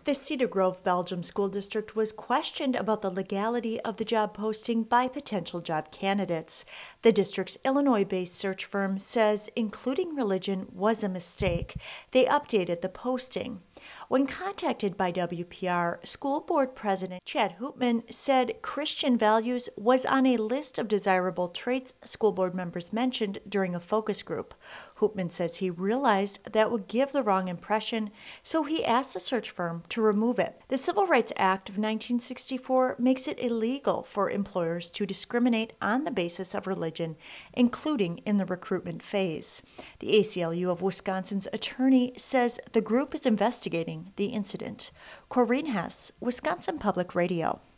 The Cedar Grove, Belgium school district was questioned about the legality of the job posting by potential job candidates. The district's Illinois-based search firm says including religion was a mistake. They updated the posting. When contacted by WPR, school board president Chad Hoopman said Christian values was on a list of desirable traits school board members mentioned during a focus group. Hoopman says he realized that would give the wrong impression, so he asked the search firm to remove it. The Civil Rights Act of 1964 makes it illegal for employers to discriminate on the basis of religion, including in the recruitment phase. The ACLU of Wisconsin's attorney says the group is investigating the incident. Corinne Hess, Wisconsin Public Radio.